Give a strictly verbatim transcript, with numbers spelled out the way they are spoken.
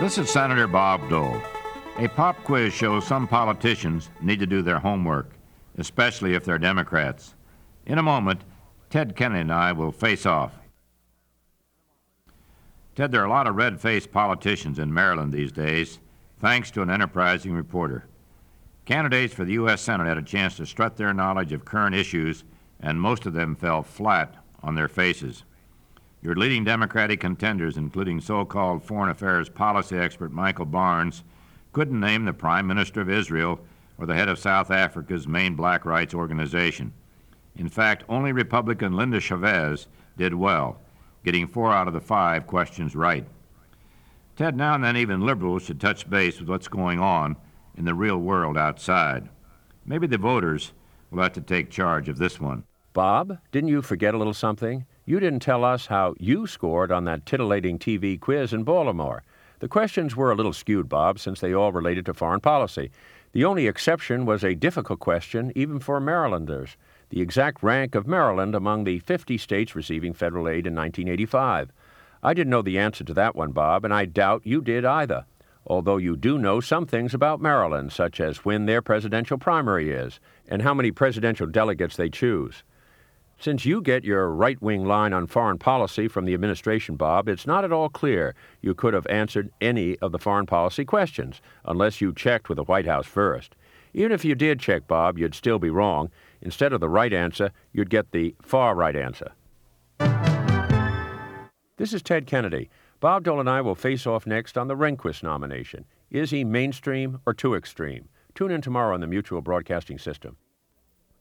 This is Senator Bob Dole. A pop quiz shows some politicians need to do their homework, especially if they're Democrats. In a moment, Ted Kennedy and I will face off. Ted, there are a lot of red-faced politicians in Maryland these days, thanks to an enterprising reporter. Candidates for the U S Senate had a chance to strut their knowledge of current issues, and most of them fell flat on their faces. Your leading Democratic contenders, including so-called foreign affairs policy expert Michael Barnes, couldn't name the Prime Minister of Israel or the head of South Africa's main black rights organization. In fact, only Republican Linda Chavez did well, getting four out of the five questions right. Ted, now and then even liberals should touch base with what's going on in the real world outside. Maybe the voters will have to take charge of this one. Bob, didn't you forget a little something? You didn't tell us how you scored on that titillating T V quiz in Baltimore. The questions were a little skewed, Bob, since they all related to foreign policy. The only exception was a difficult question, even for Marylanders: the exact rank of Maryland among the fifty states receiving federal aid in nineteen eighty-five. I didn't know the answer to that one, Bob, and I doubt you did either, although you do know some things about Maryland, such as when their presidential primary is and how many presidential delegates they choose. Since you get your right-wing line on foreign policy from the administration, Bob, it's not at all clear you could have answered any of the foreign policy questions unless you checked with the White House first. Even if you did check, Bob, you'd still be wrong. Instead of the right answer, you'd get the far right answer. This is Ted Kennedy. Bob Dole and I will face off next on the Rehnquist nomination. Is he mainstream or too extreme? Tune in tomorrow on the Mutual Broadcasting System.